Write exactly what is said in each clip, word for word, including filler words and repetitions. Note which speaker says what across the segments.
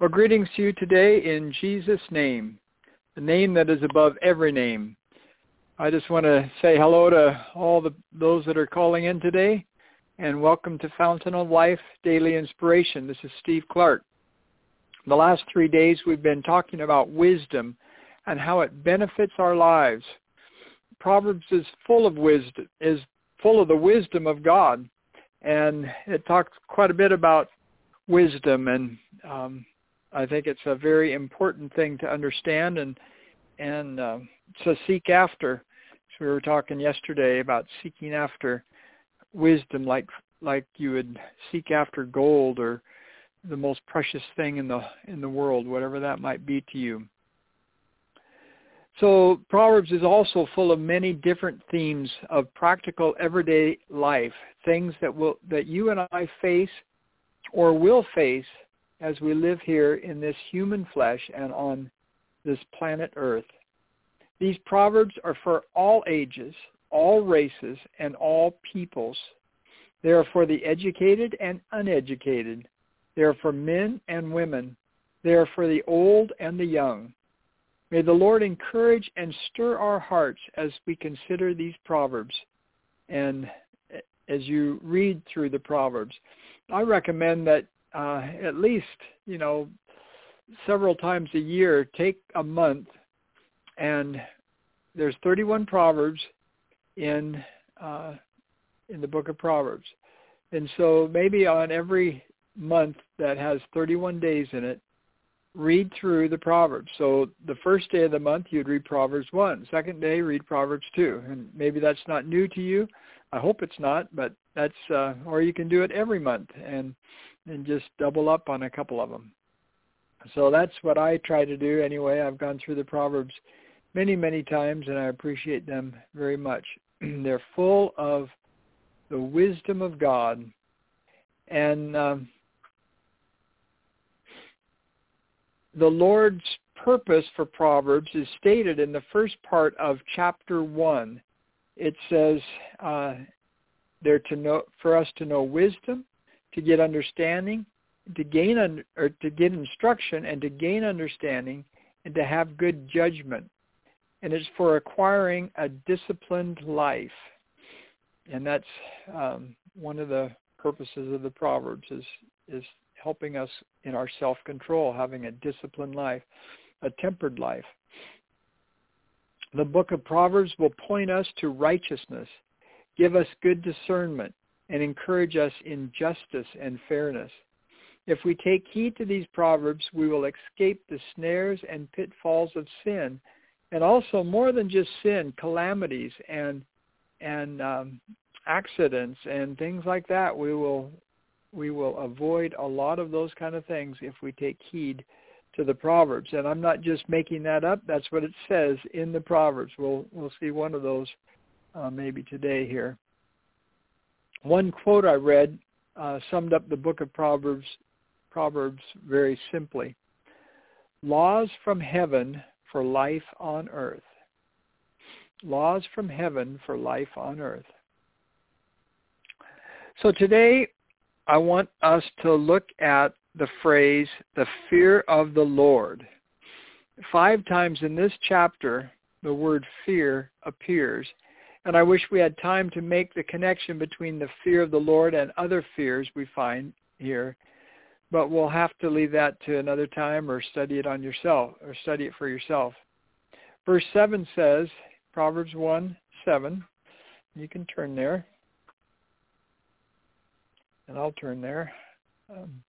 Speaker 1: Well, greetings to you today in Jesus' name, the name that is above every name. I just want to say hello to all the those that are calling in today, and welcome to Fountain of Life Daily Inspiration. This is Steve Clark. The last three days we've been talking about wisdom and how it benefits our lives. Proverbs is full of wisdom, is full of the wisdom of God, and it talks quite a bit about wisdom, and um, I think it's a very important thing to understand and and uh, to seek after. So we were talking yesterday about seeking after wisdom, like like you would seek after gold or the most precious thing in the in the world, whatever that might be to you. So Proverbs is also full of many different themes of practical everyday life, things that will that you and I face or will face as we live here in this human flesh and on this planet Earth. These proverbs are for all ages, all races, and all peoples. They are for the educated and uneducated. They are for men and women. They are for the old and the young. May the Lord encourage and stir our hearts as we consider these proverbs and as you read through the proverbs. I recommend that Uh, at least, you know, several times a year, take a month, and there's thirty-one Proverbs in uh, in the book of Proverbs. And so maybe on every month that has thirty-one days in it, read through the Proverbs. So the first day of the month, you'd read Proverbs one. Second day, read Proverbs two. And maybe that's not new to you. I hope it's not, but that's, uh, or you can do it every month and and just double up on a couple of them. So that's what I try to do anyway. I've gone through the Proverbs many, many times, and I appreciate them very much. They're full of the wisdom of God. And um, the Lord's purpose for Proverbs is stated in the first part of chapter one. It says uh, they're to know, for us to know wisdom, to get understanding, to gain un- or to get instruction, and to gain understanding, and to have good judgment. And it's for acquiring a disciplined life. And that's um, one of the purposes of the Proverbs is is helping us in our self-control, having a disciplined life, a tempered life. The book of Proverbs will point us to righteousness, give us good discernment, and encourage us in justice and fairness. If we take heed to these proverbs, we will escape the snares and pitfalls of sin, and also more than just sin, calamities and and um, accidents and things like that. We will we will avoid a lot of those kind of things if we take heed to the proverbs. And I'm not just making that up. That's what it says in the proverbs. We'll we'll see one of those uh, maybe today here. One quote I read uh, summed up the book of Proverbs, Proverbs very simply. Laws from heaven for life on earth. Laws from heaven for life on earth. So today I want us to look at the phrase, the fear of the Lord. Five times in this chapter, the word fear appears. And I wish we had time to make the connection between the fear of the Lord and other fears we find here. But we'll have to leave that to another time or study it on yourself, or study it for yourself. Verse seven says, Proverbs one, seven. You can turn there. And I'll turn there. Um,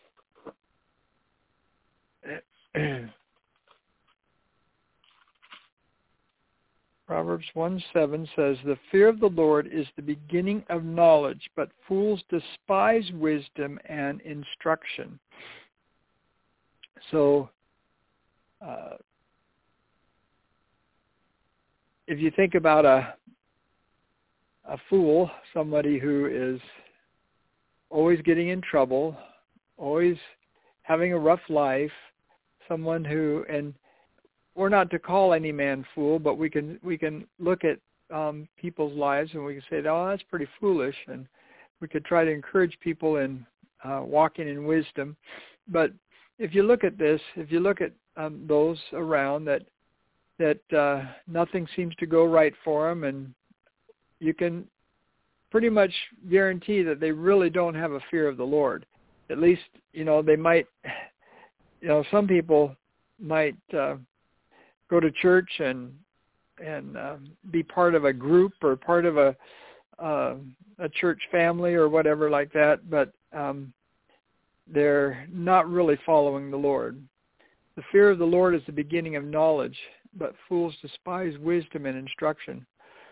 Speaker 1: Proverbs one seven says, the fear of the Lord is the beginning of knowledge, but fools despise wisdom and instruction. So, uh, if you think about a a fool, somebody who is always getting in trouble, always having a rough life, someone who, and we're not to call any man fool, but we can we can look at um, people's lives and we can say, oh, that's pretty foolish, and we could try to encourage people in uh, walking in wisdom. But if you look at this, if you look at um, those around that that uh, nothing seems to go right for them, and you can pretty much guarantee that they really don't have a fear of the Lord. At least, you know, they might, you know, some people might uh, go to church and and uh, be part of a group or part of a uh, a church family or whatever like that, but um, they're not really following the Lord. The fear of the Lord is the beginning of knowledge, but fools despise wisdom and instruction.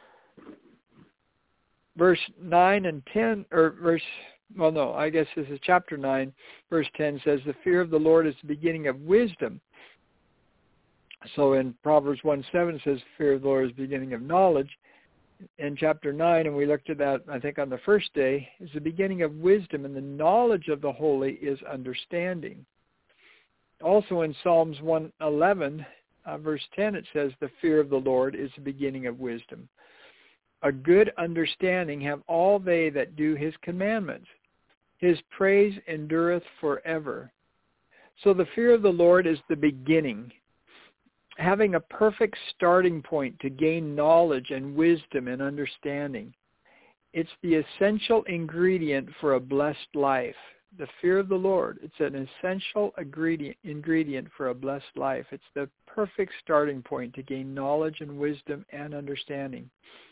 Speaker 1: Verse nine and ten, or verse, well, no, I guess this is chapter nine, verse ten says, the fear of the Lord is the beginning of wisdom. So in Proverbs one seven it says, fear of the Lord is the beginning of knowledge. In chapter nine, and we looked at that, I think, on the first day, is the beginning of wisdom, and the knowledge of the holy is understanding. Also in Psalms one eleven, uh, verse ten, it says, the fear of the Lord is the beginning of wisdom. A good understanding have all they that do his commandments. His praise endureth forever. So the fear of the Lord is the beginning. Having a perfect starting point to gain knowledge and wisdom and understanding. It's the essential ingredient for a blessed life. The fear of the Lord, it's an essential ingredient, ingredient for a blessed life. It's the perfect starting point to gain knowledge and wisdom and understanding.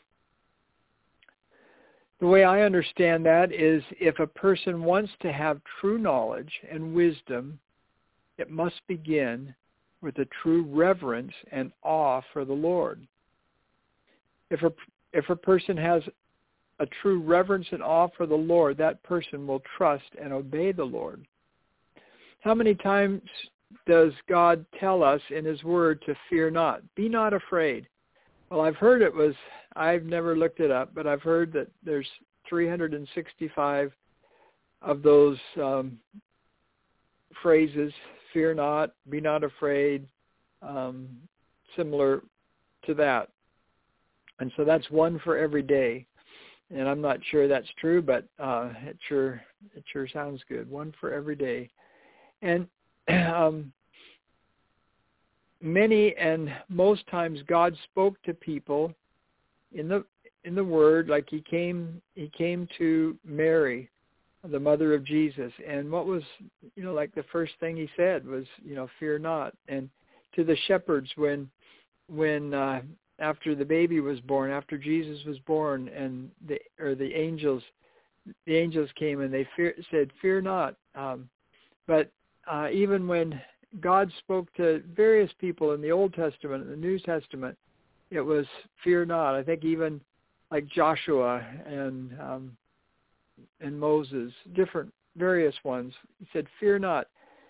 Speaker 1: The way I understand that is if a person wants to have true knowledge and wisdom, it must begin with a true reverence and awe for the Lord. If a, if a person has a true reverence and awe for the Lord, that person will trust and obey the Lord. How many times does God tell us in his word to fear not? Be not afraid. Well, I've heard it was, I've never looked it up, but I've heard that there's three hundred sixty-five of those um, phrases, fear not, be not afraid, um, similar to that. And so that's one for every day. And I'm not sure that's true, but uh, it sure it sure sounds good. One for every day. And um, many and most times God spoke to people in the in the Word, like he came he came to Mary, the mother of Jesus, and what was, you know, like the first thing he said was, you know, fear not. And to the shepherds when when uh, after the baby was born, after Jesus was born, and the or the angels the angels came and they fear, said, fear not. Um, but uh, even when God spoke to various people in the Old Testament and the New Testament, it was fear not. I think even like Joshua and um, and Moses, different, various ones, he said, fear not.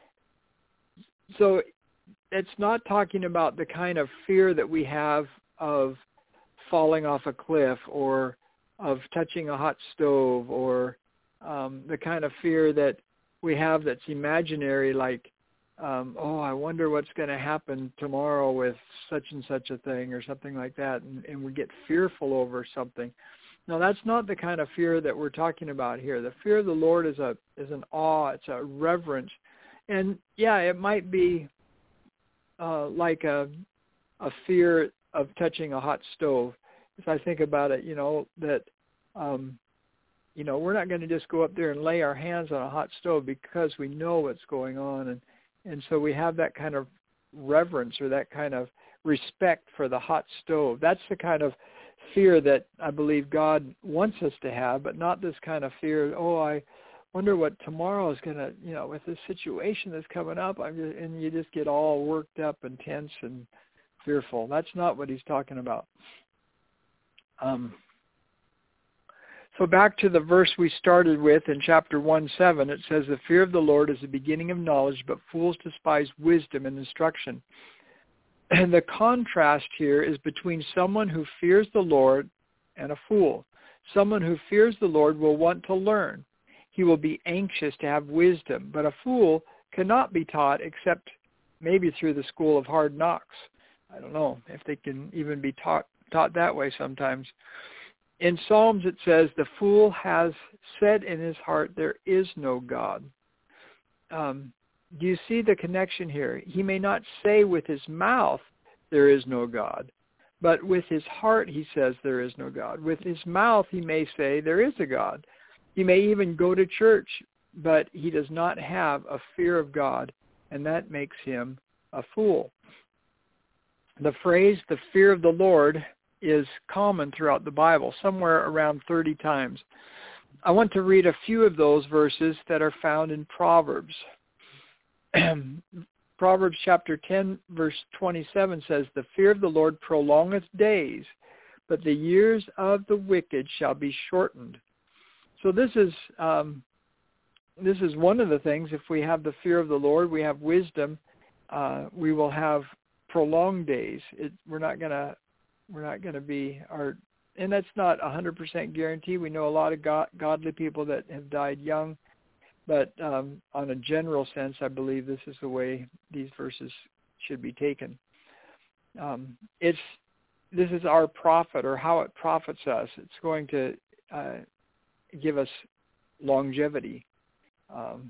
Speaker 1: So it's not talking about the kind of fear that we have of falling off a cliff or of touching a hot stove or um, the kind of fear that we have that's imaginary, like, um, oh, I wonder what's going to happen tomorrow with such and such a thing or something like that, and, and we get fearful over something. No, that's not the kind of fear that we're talking about here. The fear of the Lord is a is an awe. It's a reverence. And, yeah, it might be uh, like a a fear of touching a hot stove. As I think about it, you know, that, um, you know, we're not going to just go up there and lay our hands on a hot stove because we know what's going on. And, and so we have that kind of reverence or that kind of respect for the hot stove. That's the kind of fear that I believe God wants us to have, but not this kind of fear, oh, I wonder what tomorrow is going to, you know, with this situation that's coming up, I'm just, and you just get all worked up and tense and fearful. That's not what he's talking about. Um, so back to the verse we started with in chapter one seven, it says, the fear of the Lord is the beginning of knowledge, but fools despise wisdom and instruction. And the contrast here is between someone who fears the Lord and a fool. Someone who fears the Lord will want to learn. He will be anxious to have wisdom, but a fool cannot be taught except maybe through the school of hard knocks. I don't know if they can even be taught taught that way sometimes. In Psalms it says, the fool has said in his heart, there is no God. Um, do you see the connection here? He may not say with his mouth, there is no God, but with his heart he says there is no God. With his mouth he may say there is a God. He may even go to church, but he does not have a fear of God, and that makes him a fool. The phrase, the fear of the Lord, is common throughout the Bible, somewhere around thirty times. I want to read a few of those verses that are found in Proverbs. Proverbs chapter ten, verse twenty-seven says, the fear of the Lord prolongeth days, but the years of the wicked shall be shortened. So this is um, this is one of the things. If we have the fear of the Lord, we have wisdom, uh, we will have prolonged days. It, we're not gonna we're not gonna be our, and that's not a hundred percent guarantee. We know a lot of God, godly people that have died young, but um, on a general sense, I believe this is the way these verses should be taken. Um, it's this is our profit, or how it profits us. It's going to uh, give us longevity. Um,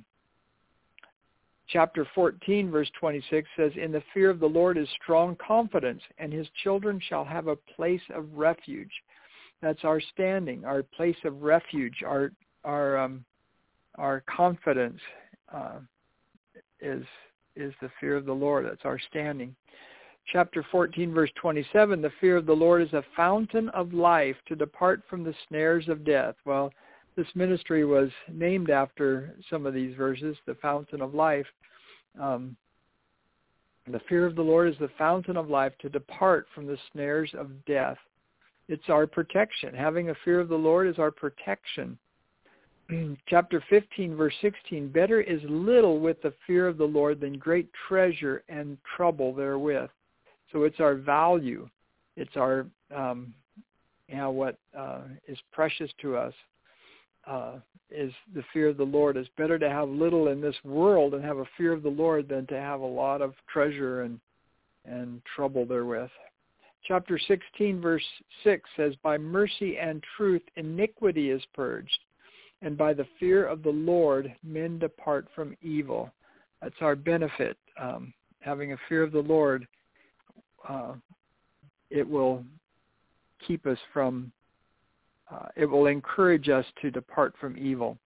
Speaker 1: Chapter fourteen, verse twenty-six says, in the fear of the Lord is strong confidence, and his children shall have a place of refuge. That's our standing, our place of refuge, our our um, our confidence uh, is is the fear of the Lord. That's our standing. Chapter fourteen, verse twenty-seven, the fear of the Lord is a fountain of life to depart from the snares of death. Well, this ministry was named after some of these verses, the fountain of life. Um, the fear of the Lord is the fountain of life to depart from the snares of death. It's our protection. Having a fear of the Lord is our protection. Chapter fifteen, verse sixteen, better is little with the fear of the Lord than great treasure and trouble therewith. So it's our value. It's our, um, you know, what uh, is precious to us. Uh, is the fear of the Lord. It's better to have little in this world and have a fear of the Lord than to have a lot of treasure and and trouble therewith. Chapter sixteen, verse six says, by mercy and truth iniquity is purged, and by the fear of the Lord men depart from evil. That's our benefit. Um, having a fear of the Lord, uh, it will keep us from Uh, it will encourage us to depart from evil.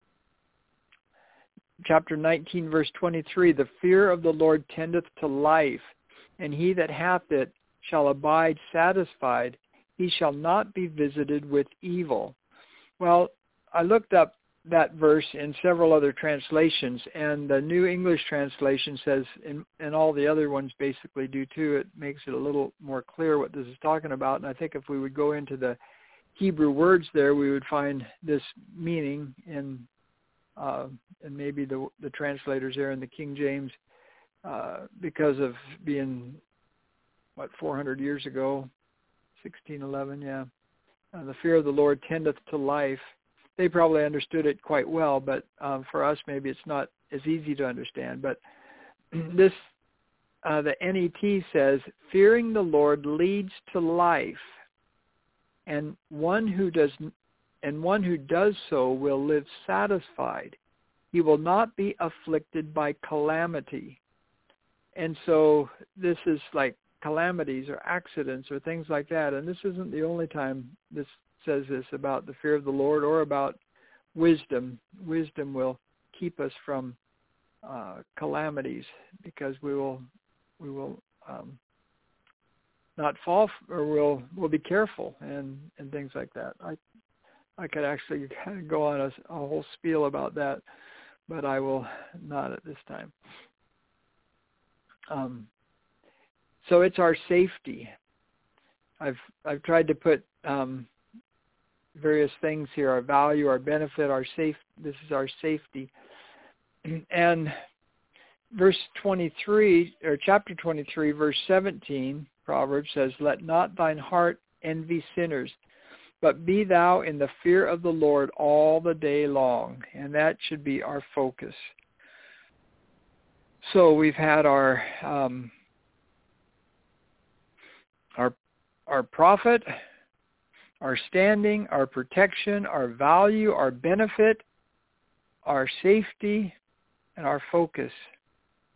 Speaker 1: Chapter nineteen, verse twenty-three, the fear of the Lord tendeth to life, and he that hath it shall abide satisfied. He shall not be visited with evil. Well, I looked up that verse in several other translations, and the New English Translation says, and, and all the other ones basically do too, it makes it a little more clear what this is talking about. And I think if we would go into the Hebrew words there, we would find this meaning in, uh, and maybe the the translators there in the King James, uh, because of being, what, four hundred years ago, sixteen eleven, yeah. Uh, the fear of the Lord tendeth to life. They probably understood it quite well, but um, for us maybe it's not as easy to understand. But this, uh, the N E T says, fearing the Lord leads to life. And one who does, and one who does so will live satisfied. He will not be afflicted by calamity. And so this is like calamities or accidents or things like that. And this isn't the only time this says this about the fear of the Lord or about wisdom. Wisdom will keep us from uh, calamities, because we will we will. Um, not fall, or we'll we'll be careful and, and things like that. I I could actually go on a, a whole spiel about that, but I will not at this time. Um, so it's our safety. I've I've tried to put um, various things here: our value, our benefit, our safe. This is our safety. And verse twenty-three, or chapter twenty-three, verse seventeen. Proverbs says, let not thine heart envy sinners, but be thou in the fear of the Lord all the day long. And that should be our focus. So we've had our um, our our profit, our standing, our protection, our value, our benefit, our safety, and our focus.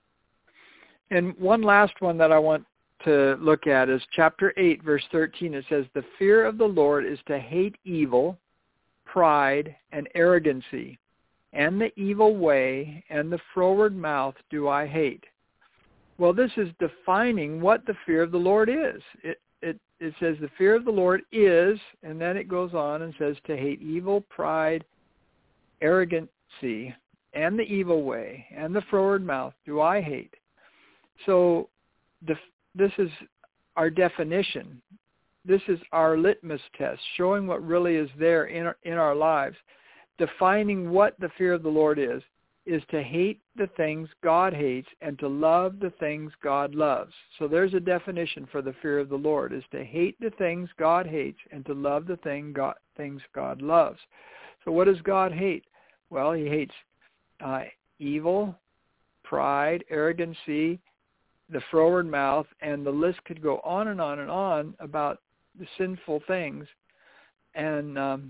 Speaker 1: And one last one that I want to look at is chapter eight, verse thirteen. It says, the fear of the Lord is to hate evil, pride, and arrogancy, and the evil way and the froward mouth do I hate. Well, this is defining what the fear of the Lord is. It, it, it says the fear of the Lord is, and then it goes on and says to hate evil, pride, arrogancy, and the evil way and the froward mouth do I hate. So the, this is our definition. This is our litmus test, showing what really is there in our, in our lives. Defining what the fear of the Lord is, is to hate the things God hates and to love the things God loves. So there's a definition for the fear of the Lord, is to hate the things God hates and to love the thing God, things God loves. So what does God hate? Well, he hates uh, evil, pride, arrogancy, the froward mouth, and the list could go on and on and on about the sinful things. And um,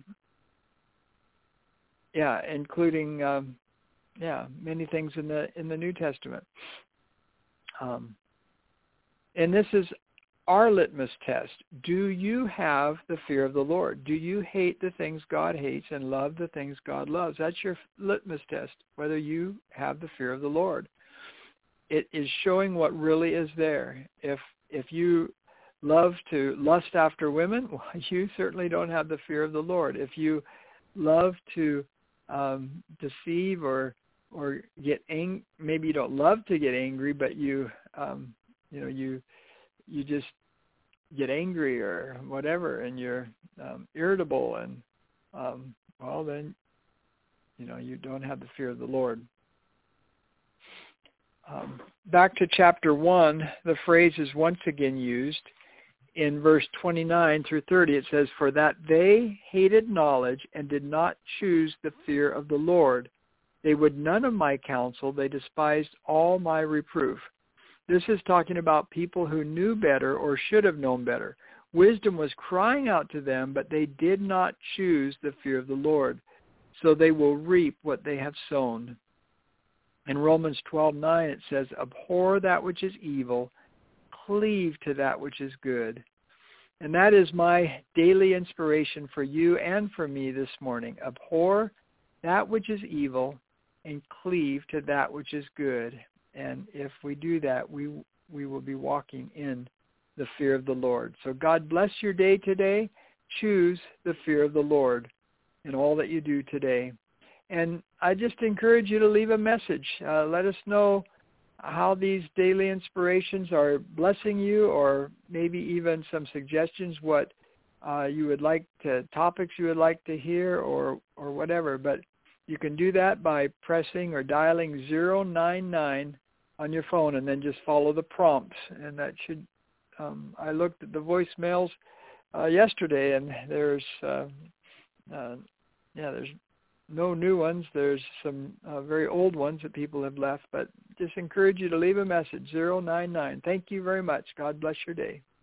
Speaker 1: yeah, including um, yeah many things in the in the New Testament. Um, and this is our litmus test. Do you have the fear of the Lord? Do you hate the things God hates and love the things God loves? That's your litmus test, whether you have the fear of the Lord. It is showing what really is there. If if you love to lust after women, well, you certainly don't have the fear of the Lord. If you love to um, deceive or or get ang- maybe you don't love to get angry, but you um, you know you you just get angry or whatever, and you're um, irritable, and um, well then you know you don't have the fear of the Lord. Um, back to chapter one, the phrase is once again used in verse twenty-nine through thirty. It says, for that they hated knowledge and did not choose the fear of the Lord. They would none of my counsel. They despised all my reproof. This is talking about people who knew better or should have known better. Wisdom was crying out to them, but they did not choose the fear of the Lord. So they will reap what they have sown. In Romans twelve nine it says, abhor that which is evil, cleave to that which is good. And that is my daily inspiration for you and for me this morning. Abhor that which is evil and cleave to that which is good. And if we do that, we we will be walking in the fear of the Lord. So God bless your day today. Choose the fear of the Lord in all that you do today. And I just encourage you to leave a message. Uh, let us know how these daily inspirations are blessing you, or maybe even some suggestions what uh, you would like to, topics you would like to hear, or or whatever. But you can do that by pressing or dialing zero nine nine on your phone, and then just follow the prompts. And that should, um, I looked at the voicemails uh, yesterday, and there's, uh, uh, yeah, there's no new ones. There's some uh, very old ones that people have left, but just encourage you to leave a message, zero nine nine. Thank you very much. God bless your day.